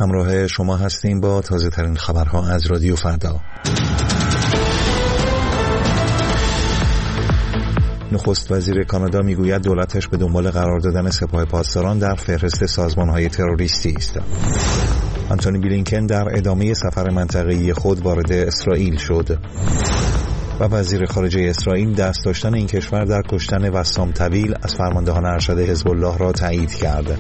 همراه شما هستیم با تازه ترین خبرها از رادیو فردا. نخست وزیر کانادا میگوید دولتش به دنبال قرار دادن سپاه پاسداران در فهرست سازمان‌های تروریستی است. آنتونی بلینکن در ادامه سفر منطقه‌ای خود وارد اسرائیل شد و وزیر خارجه اسرائیل دست داشتن این کشور در کشتن وسام طویل از فرماندهان ارشد حزب الله را تایید کرد.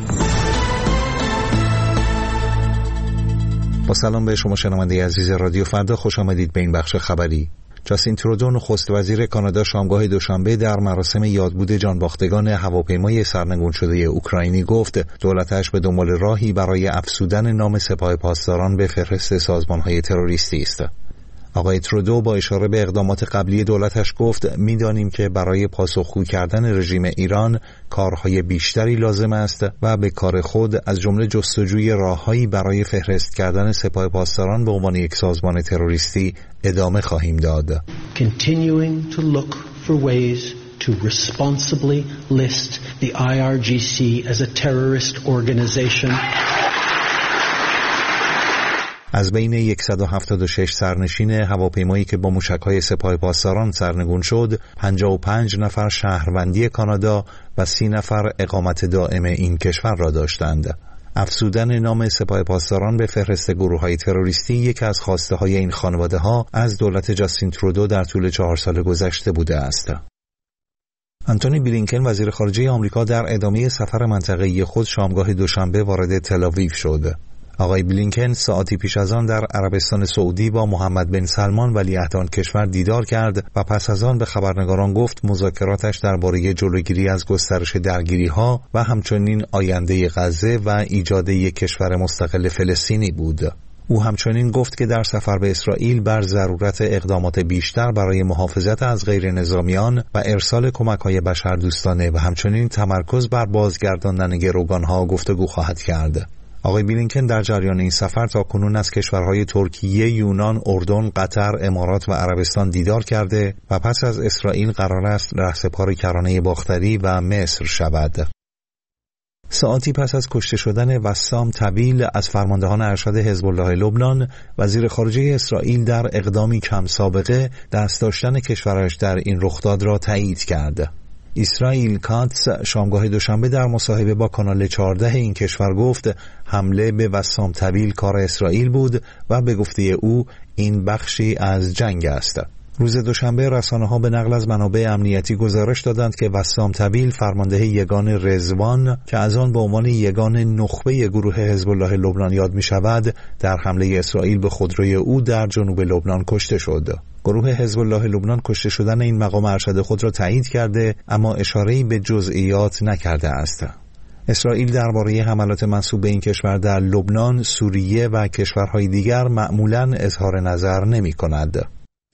با سلام به شما شنونده عزیز رادیو فردا، خوش آمدید به این بخش خبری. جاستین ترودو نخست وزیر کانادا شامگاه دوشنبه در مراسم یادبود جانباختگان هواپیمای سرنگون شده اوکراینی گفت دولتش به دنبال راهی برای افزودن نام سپاه پاسداران به فهرست سازمان‌های تروریستی است. آقای ترودو با اشاره به اقدامات قبلی دولتش گفت می‌دانیم که برای پاسخگو کردن رژیم ایران کارهای بیشتری لازم است و به کار خود از جمله جستجوی راههایی برای فهرست کردن سپاه پاسداران به عنوان یک سازمان تروریستی ادامه خواهیم داد. Continuing to look for ways to responsibly list the IRGC as a terrorist organization. از بین 176 سرنشین هواپیمایی که با موشک‌های سپاه پاسداران سرنگون شد، 55 نفر شهروندی کانادا و 30 نفر اقامت دائم این کشور را داشتند. افزودن نام سپاه پاسداران به فهرست گروه‌های تروریستی یکی از خواسته‌های این خانواده‌ها از دولت جاستین ترودو در طول 4 سال گذشته بوده است. آنتونی بلینکن وزیر خارجه آمریکا در ادامه سفر منطقه‌ای خود شامگاه دوشنبه وارد تل‌آویو شد. آقای بلینکن ساعتی پیش از آن در عربستان سعودی با محمد بن سلمان ولیعهد آن کشور دیدار کرد و پس از آن به خبرنگاران گفت مذاکراتش درباره جلوگیری از گسترش درگیری‌ها و همچنین آینده غزه و ایجاد یک کشور مستقل فلسطینی بود. او همچنین گفت که در سفر به اسرائیل بر ضرورت اقدامات بیشتر برای محافظت از غیر نظامیان و ارسال کمک‌های بشردوستانه و همچنین تمرکز بر بازگرداندن گروگان‌ها گفتگو خواهد کرد. آقای بلینکن در جریان این سفر تاکنون از کشورهای ترکیه، یونان، اردن، قطر، امارات و عربستان دیدار کرده و پس از اسرائیل قرار است رهسپار کرانه باختری و مصر شود. ساعتی پس از کشته شدن وسام طویل از فرماندهان ارشد حزب الله لبنان، وزیر خارجه اسرائیل در اقدامی کم سابقه دست داشتن کشورش در این رخداد را تایید کرد. اسرائیل کاتس شامگاه دوشنبه در مصاحبه با کانال 14 این کشور گفت حمله به وسام طویل کار اسرائیل بود و به گفته او این بخشی از جنگ است. روز دوشنبه رسانه‌ها به نقل از منابع امنیتی گزارش دادند که وسام طویل فرمانده یگان رضوان که از آن به عنوان یگان نخبه گروه حزب الله لبنان یاد می شود در حمله اسرائیل به خودروی او در جنوب لبنان کشته شد. گروه حزب الله لبنان کشته شدن این مقام ارشد خود را تایید کرده اما اشاره‌ای به جزئیات نکرده است. اسرائیل درباره حملات منسوب به این کشور در لبنان، سوریه و کشورهای دیگر معمولاً اظهار نظر نمی‌کند.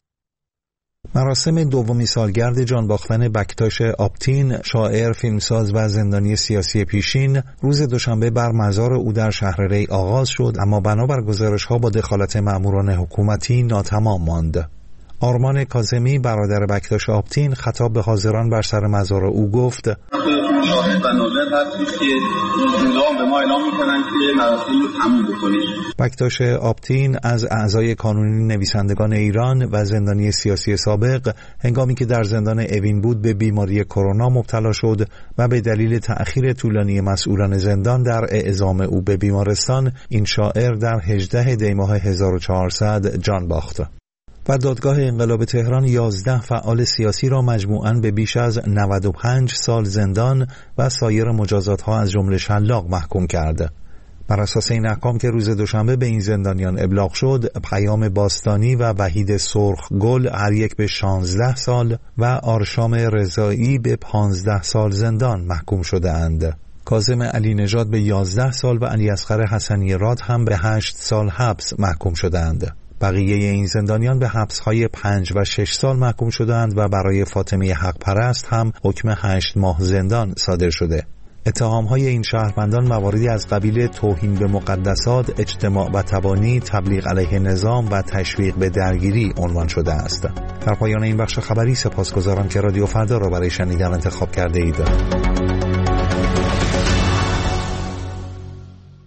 مراسم دومی سالگرد جانباختن بکتاش آپتین، شاعر، فیلمساز و زندانی سیاسی پیشین، روز دوشنبه بر مزار او در شهر ری آغاز شد اما بنابر گزارش‌ها با دخالت مأموران حکومتی ناتمام ماند. آرمان کاظمی برادر بکتاش آپتین خطاب به حاضران بر سر مزار او گفت شاهد و ناظر هستید که اونها به ما اعلام می‌کنند که مراسم رو تموم بکنید. بکتاش آپتین از اعضای کانونی نویسندگان ایران و زندانی سیاسی سابق هنگامی که در زندان اوین بود به بیماری کرونا مبتلا شد و به دلیل تأخیر طولانی مسئولان زندان در اعزام او به بیمارستان این شاعر در 18 دی ماه 1400 جان باخت. و دادگاه انقلاب تهران 11 فعال سیاسی را مجموعاً به بیش از 95 سال زندان و سایر مجازات‌ها از جمله شلاق محکوم کرد. بر اساس این احکام که روز دوشنبه به این زندانیان ابلاغ شد، پیام باستانی و وحید سرخگل هر یک به 16 سال و آرشام رضایی به 15 سال زندان محکوم شده اند. کاظم علی نژاد به 11 سال و علی اصغر حسنی راد هم به 8 سال حبس محکوم شدند. بقیه این زندانیان به حبس‌های 5 و 6 سال محکوم شدند و برای فاطمه حق پرست هم حکم 8 ماه زندان صادر شده. اتهام‌های این شهروندان مواردی از قبیل توهین به مقدسات، اجتماع و تبانی، تبلیغ علیه نظام و تشویق به درگیری عنوان شده است. در پایان این بخش خبری سپاسگزارم که رادیو فردا را برای شنیدن انتخاب کرده اید.